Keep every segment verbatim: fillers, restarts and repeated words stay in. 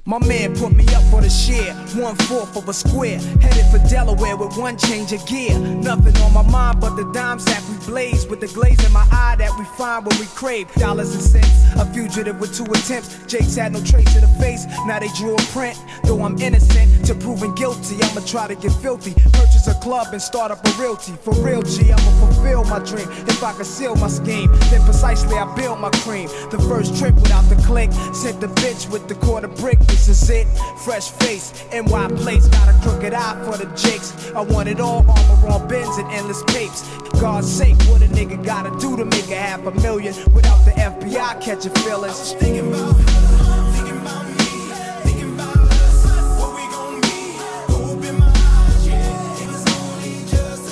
My man put me up for the share, one fourth of a square. Headed for Delaware with one change of gear. Nothing on my mind but the dimes that we blaze, with the glaze in my eye that we find when we crave dollars and cents. A fugitive with two attempts. Jakes had no trace of the face, now they drew a print. Though I'm innocent to proving guilty, I'ma try to get filthy. Purchase a club and start up a realty. For real G, I'ma fulfill my dream. If I conceal my scheme, then precisely I build my cream. The first trip without the click, sent the bitch with the quarter brick. This is it, fresh face, N Y place. Got a crooked eye for the jakes. I want it all, armor on bins and endless papes. God's sake, what a nigga gotta do to make a half a million without the F B I catching feelings? I was thinking about her, thinking about me, thinking about us, what we gon' be. Hope in my eyes, yeah, it was only just a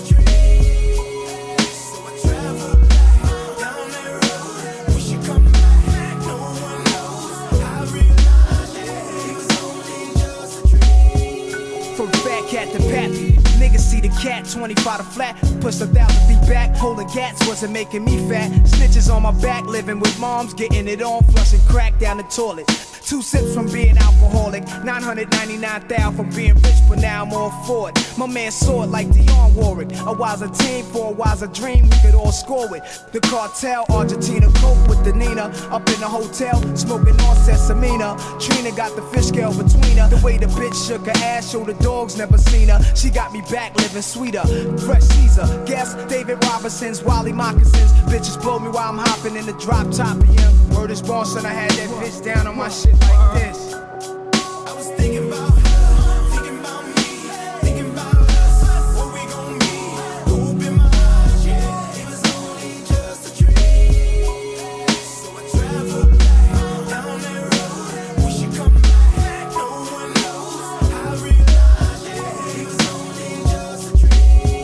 dream. So I traveled back down that road. We should come back, no one knows. I realized, yeah, it was only just a dream. From fat cat to pappy, niggas see the cat, twenty-five to flat. Push a thousand feet back, holding gats wasn't making me fat. Snitches on my back, living with moms, getting it on, flushing crack down the toilet. Two sips from being alcoholic, nine hundred ninety-nine thousand from being rich, but now I'm all for it. My man saw it like Dionne Warwick. A wiser team for a wiser dream, we could all score with. The cartel, Argentina, coke with the Nina. Up in the hotel, smoking on Sesamina. Trina got the fish scale between her. The way the bitch shook her ass, showed the dogs never seen her. She got me back living sweeter. Fresh Caesar, guess David Robinson's, Wally moccasins. Bitches blow me while I'm hopping in the drop top of him. Word is born, son, I had that bitch down on my shit like this. I was thinking about her, thinking about me, thinking about us, what we gon' be. Hope in my eyes, yeah, it was only just a dream. So I traveled back down that road. We should come back, no one knows. I realized, yeah, it was only just a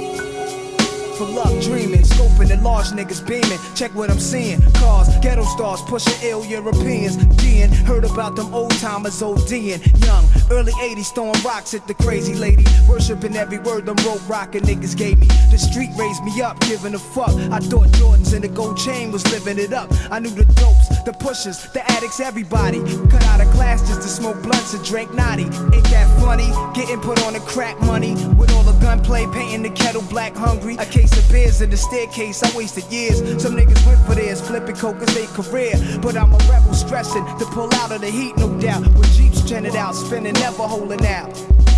dream. For love dreaming, scoping and large niggas beaming. Check what I'm seeing. Cars, ghetto stars, pushing ill Europeans. D'ing, heard about them old timers ODing. Young, early eighties, throwing rocks at the crazy lady. Worshipping every word them rope rockin' niggas gave me. The street raised me up, giving a fuck. I thought Jordans and the gold chain was living it up. I knew the dopes, the pushers, the addicts, everybody. Cut out of class just to smoke blunts and drink naughty. Ain't that funny? Getting put on the crack money. With all the gunplay, painting the kettle black hungry. A case of beers in the staircase, I wasted years. Some niggas went for theirs, flipping coke as they career. But I'm a rebel stressing to pull out of the heat, no doubt. With Jeeps trended out, spinning, never holding out.